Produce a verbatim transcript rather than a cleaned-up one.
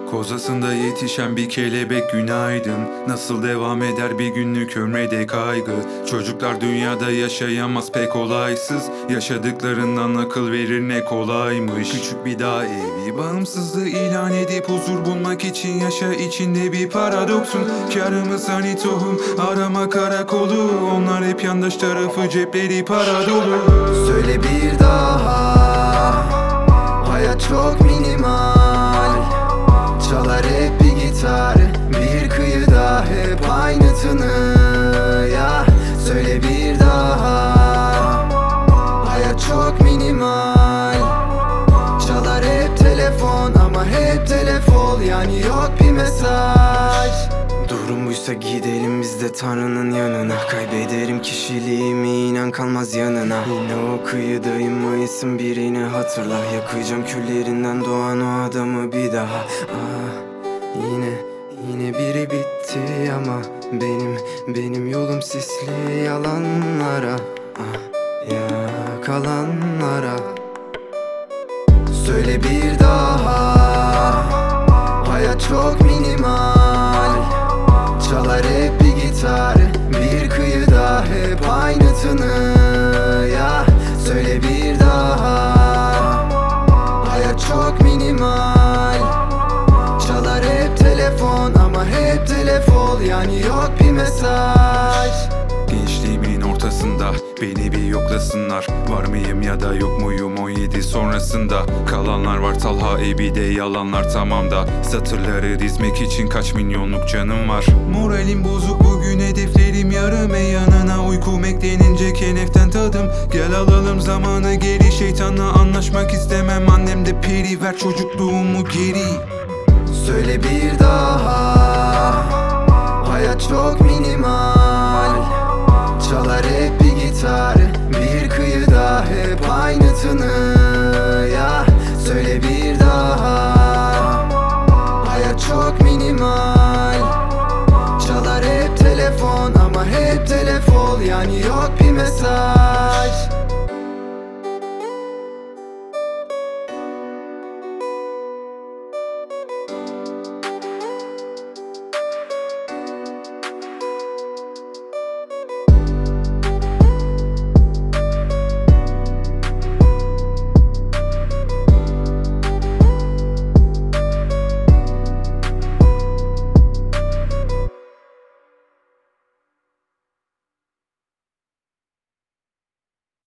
Kozasında yetişen bir kelebek günaydın. Nasıl devam eder bir günlük ömrede kaygı? Çocuklar dünyada yaşayamaz pek olaysız. Yaşadıklarından akıl verir ne kolaymış. Küçük bir dağ evi bağımsızlığı ilan edip huzur bulmak için yaşa içinde bir paradoksun. Karımız hani tohum arama karakolu. Onlar hep yandaş tarafı cepleri para dolu. Söyle bir daha, hayat çok minimal. Çalar hep bir gitar, bir kıyıda hep aynı tını. Ya söyle bir daha, hayat çok minimal. Çalar hep telefon ama hep telefon, yani yok bir mesaj. Durum buysa gidelim biz de Tanrı'nın yanına. Kaybederim kişiliğimi, inan kalmaz yanına. Yine o kıyıdayım, Mayıs'ın birini hatırla. Yakacağım küllerinden doğan o adamı bir daha. Ah, yine, yine biri bitti ama Benim, benim yolum sisli yalanlara. Ah, ya kalanlara. Söyle bir daha, hayat çok minimal. Çalar hep bir gitar, bir kıyıda hep aynı tını. Ya söyle bir daha, hayat çok minimal. Çalar hep telefon ama hep telefon, yani yok bir mesaj. Gençliğimin ortasında beni bir yoklasınlar. Var mıyım ya da yok muyum on yedi sonrasında? Kalanlar var Talha Ebi'de, yalanlar tamam da satırları dizmek için kaç milyonluk canım var. Moralim bozuk bugün, hedeflerim yarım. E yanına uykum eklenince keneften tadım. Gel alalım zamanı geri, şeytanla anlaşmak istemem. Annem de peri, ver çocukluğumu geri. Söyle bir daha,